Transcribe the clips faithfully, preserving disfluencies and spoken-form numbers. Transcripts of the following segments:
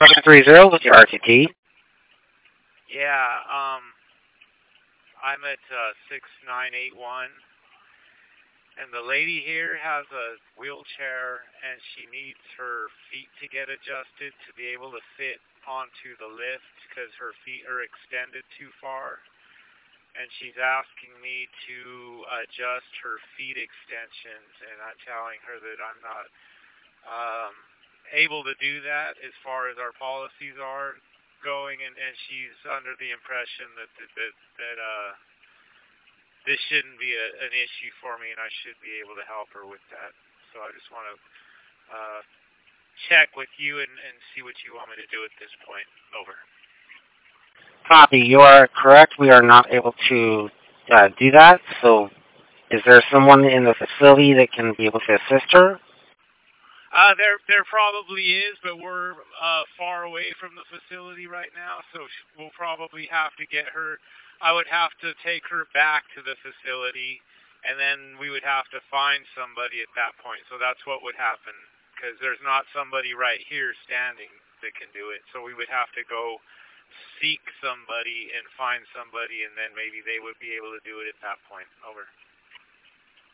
three zero with your R T T. Yeah, um, I'm at uh, six nine eight one, and the lady here has a wheelchair, and she needs her feet to get adjusted to be able to sit onto the lift because her feet are extended too far. And she's asking me to adjust her feet extensions, and I'm telling her that I'm not um, able to do that as far as our policies are going, and, and she's under the impression that that that, that uh, this shouldn't be a, an issue for me, and I should be able to help her with that. So I just want to uh, check with you and, and see what you want me to do at this point. Over. Copy. You are correct. We are not able to uh, do that. So, is there someone in the facility that can be able to assist her? Uh, there, there probably is, but we're uh, far away from the facility right now, so we'll probably have to get her. I would have to take her back to the facility, and then we would have to find somebody at that point. So that's what would happen, because there's not somebody right here standing that can do it. So we would have to go seek somebody and find somebody, and then maybe they would be able to do it at that point. Over.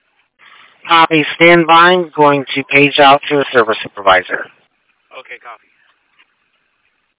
Copy. Stand by. I'm going to page out to a service supervisor. Okay, copy.